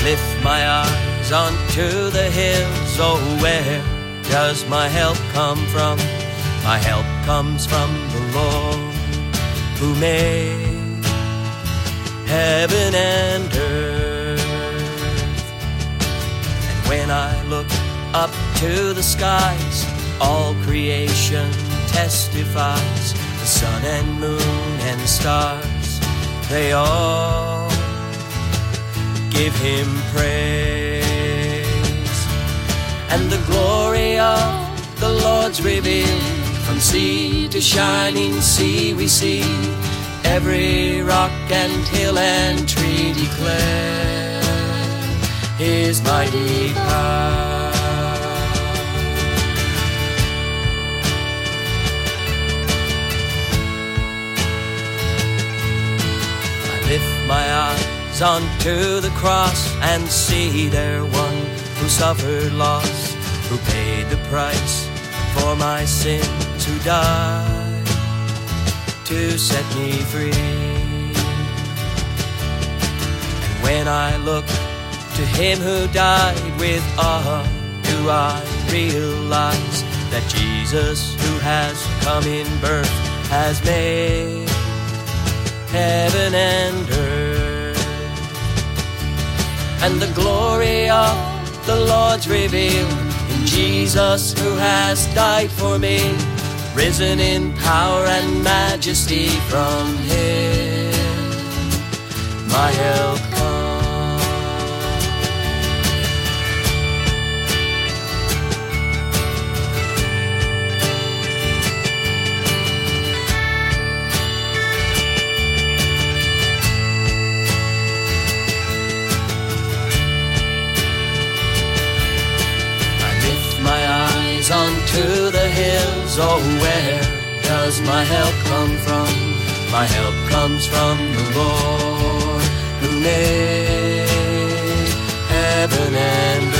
lift my eyes onto the hills. Oh, where does my help come from? My help comes from the Lord who made heaven and earth. And when I look up to the skies, all creation testifies. The sun and moon and stars, they all give him praise. And the glory of the Lord's revealed. From sea to shining sea we see, every rock and hill and tree declare his mighty power. I lift my eyes onto the cross and see there one who suffered loss, who paid the price for my sins, who died to set me free. And when I look to him who died, with awe do I realize that Jesus, who has come in birth, has made heaven and earth. And the glory of the Lord's revealed in Jesus, who has died for me, risen in power and majesty. From him my help comes. Onto the hills, oh, where does my help come from? My help comes from the Lord who made heaven and earth.